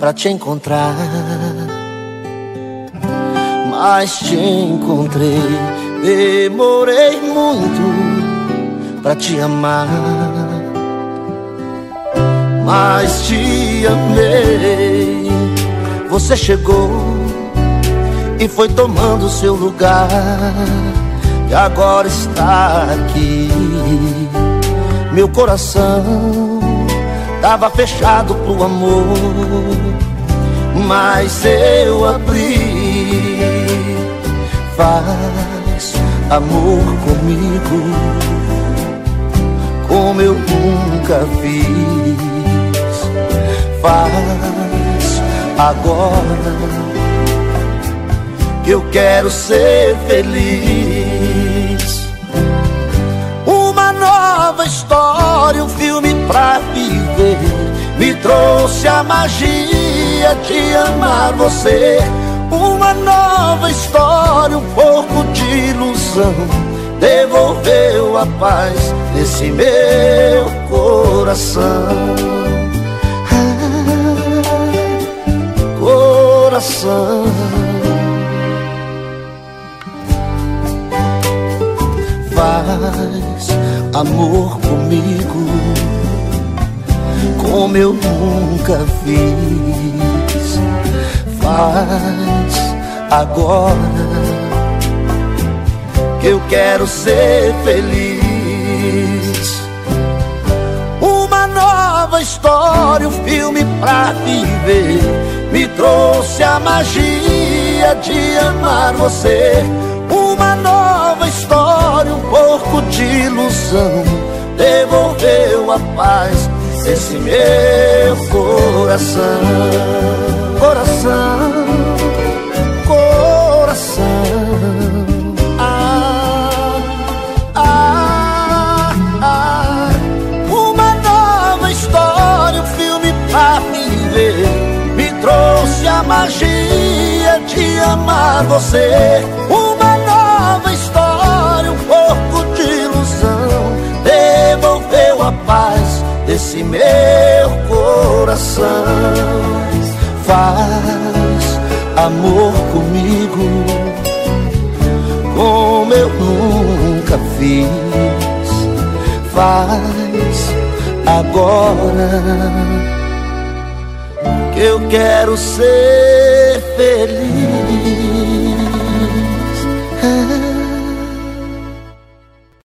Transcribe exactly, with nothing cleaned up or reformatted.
pra te encontrar, mas te encontrei. Demorei muito pra te amar, mas te amei. Você chegou e foi tomando seu lugar, e agora está aqui. Meu coração tava fechado pro amor, mas eu abri. Faz amor comigo como eu nunca fiz. Faz agora, que eu quero ser feliz. Uma nova história, um filme pra viver, me trouxe a magia de amar você. Uma nova história, um pouco de ilusão, devolveu a paz nesse meu coração. Ah, coração. Faz amor comigo como eu nunca fiz. Faz agora, que eu quero ser feliz. Uma nova história, um filme pra viver, me trouxe a magia de amar você. Uma nova história, um pouco de ilusão, devolveu a paz esse meu coração. Coração, coração. Ah, ah, ah. Uma nova história, um filme pra viver, me trouxe a magia de amar você. Uma nova história, um pouco de ilusão, devolveu a paz desse meu coração. Faz amor comigo como eu nunca fiz. Faz agora, que eu quero ser feliz.